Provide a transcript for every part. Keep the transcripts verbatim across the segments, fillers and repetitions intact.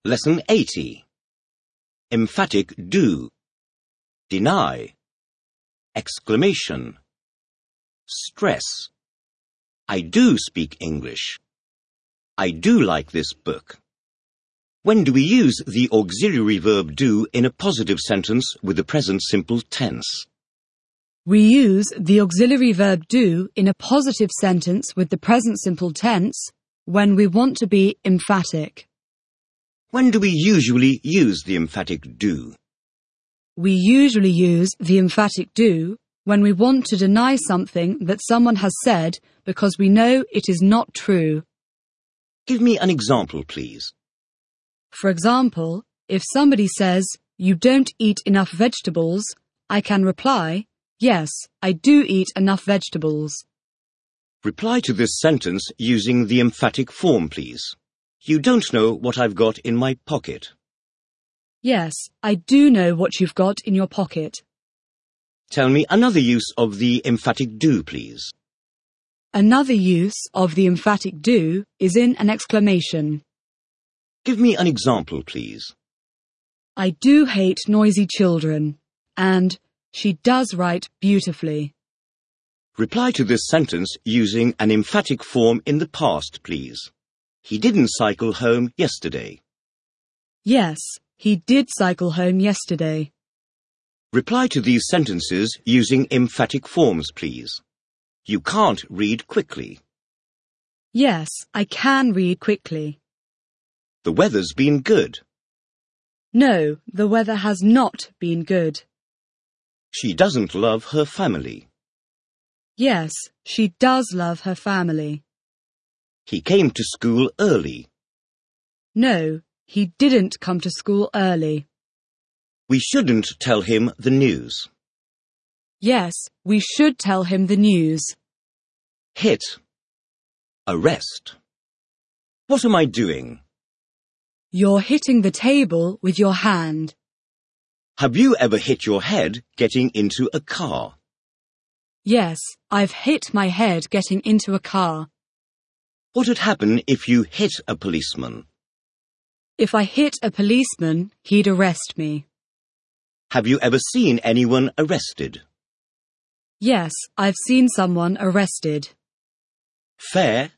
Lesson eighty. Emphatic do. Deny. Exclamation. Stress. I do speak English. I do like this book. When do we use the auxiliary verb do in a positive sentence with the present simple tense? We use the auxiliary verb do in a positive sentence with the present simple tense when we want to be emphatic. When do we usually use the emphatic do? We usually use the emphatic do when we want to deny something that someone has said because we know it is not true. Give me an example, please. For example, if somebody says, "You don't eat enough vegetables," I can reply, "Yes, I do eat enough vegetables." Reply to this sentence using the emphatic form, please. You don't know what I've got in my pocket. Yes, I do know what you've got in your pocket. Tell me another use of the emphatic do, please. Another use of the emphatic do is in an exclamation. Give me an example, please. I do hate noisy children, and she does write beautifully. Reply to this sentence using an emphatic form in the past, please. He didn't cycle home yesterday. Yes, he did cycle home yesterday. Reply to these sentences using emphatic forms, please. You can't read quickly. Yes, I can read quickly. The weather's been good. No, the weather has not been good. She doesn't love her family. Yes, she does love her family. He came to school early. No, he didn't come to school early. We shouldn't tell him the news. Yes, we should tell him the news. Hit. Arrest. What am I doing? You're hitting the table with your hand. Have you ever hit your head getting into a car? Yes, I've hit my head getting into a car. What would happen if you hit a policeman? If I hit a policeman, he'd arrest me. Have you ever seen anyone arrested? Yes, I've seen someone arrested. Fair,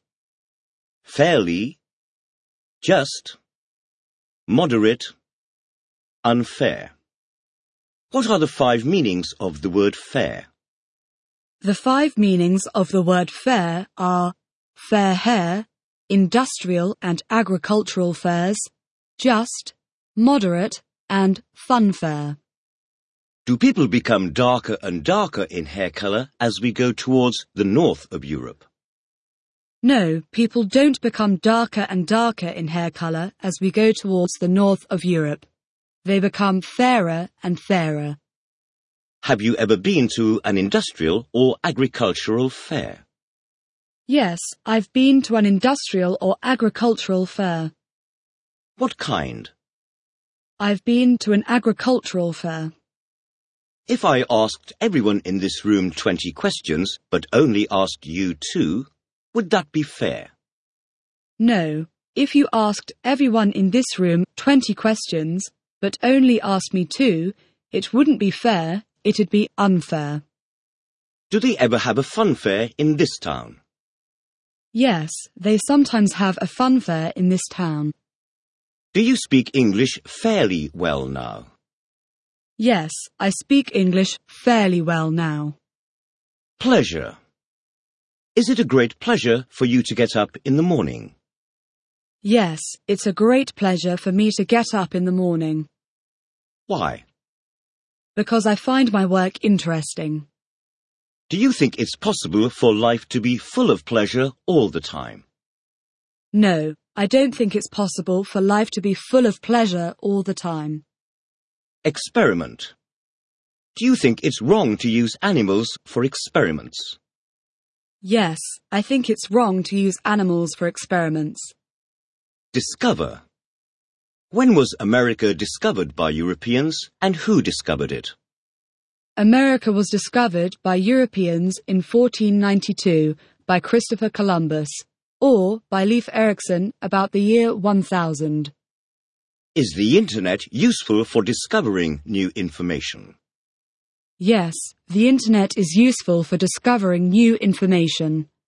fairly, just, moderate, unfair. What are the five meanings of the word fair? The five meanings of the word fair are fair hair, industrial and agricultural fairs, just, moderate, and funfair. Do people become darker and darker in hair colour as we go towards the north of Europe? No, people don't become darker and darker in hair colour as we go towards the north of Europe. They become fairer and fairer. Have you ever been to an industrial or agricultural fair? Yes, I've been to an industrial or agricultural fair. What kind? I've been to an agricultural fair. If I asked everyone in this room twenty questions, but only asked you two, would that be fair? No, if you asked everyone in this room twenty questions, but only asked me two, it wouldn't be fair, it'd be unfair. Do they ever have a fun fair in this town? Yes, they sometimes have a fun fair in this town. Do you speak English fairly well now? Yes, I speak English fairly well now. Pleasure. Is it a great pleasure for you to get up in the morning? Yes, it's a great pleasure for me to get up in the morning. Why? Because I find my work interesting. Do you think it's possible for life to be full of pleasure all the time? No, I don't think it's possible for life to be full of pleasure all the time. Experiment. Do you think it's wrong to use animals for experiments? Yes, I think it's wrong to use animals for experiments. Discover. When was America discovered by Europeans, and who discovered it? America was discovered by Europeans in fourteen ninety-two by Christopher Columbus, or by Leif Erikson about the year one thousand. Is the Internet useful for discovering new information? Yes, the Internet is useful for discovering new information.